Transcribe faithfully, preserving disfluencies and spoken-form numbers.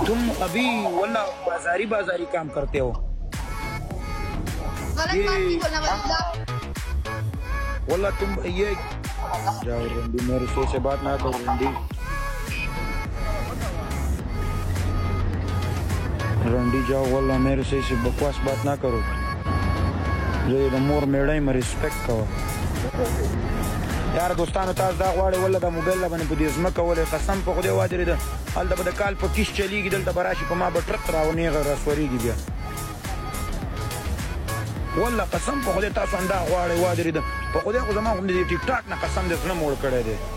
तुम अभी वल्ला बाजारी बाजारी काम करते हो। वल्ला तुम ये जाओ रंडी, मेरे से से बात ना करो रंडी। रंडी जाओ, वल्ला मेरे से से बकवास बात ना करो। ये द मोर मेड़े में रिस्पेक्ट करो यार दोस्तانو। تاسو دا غواړئ ولا د موبایل باندې په دې ځمکه ولې قسم په خدای واجرې ده هلته به د کال په کیش چلیږي، دلته به راشي په ما به ټرک راونیغه راسورېږي بیا. والله قسم په خدای تاسو همدا غواړئ واجرې ده، په خدای خو زما خو د ټیک ټاک نه قسم دې زړه موړ کړی دی.